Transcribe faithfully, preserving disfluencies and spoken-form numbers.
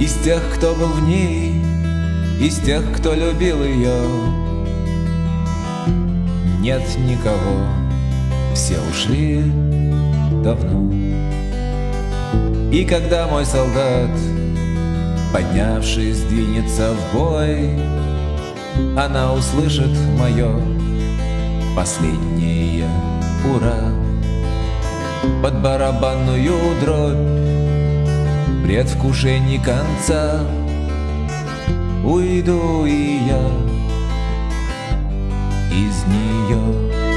Из тех, кто был в ней, из тех, кто любил ее, нет никого, все ушли давно. И когда мой солдат, поднявшись, двинется в бой, она услышит мое последнее ура. Под барабанную дробь, предвкушении конца, уйду и я из нее.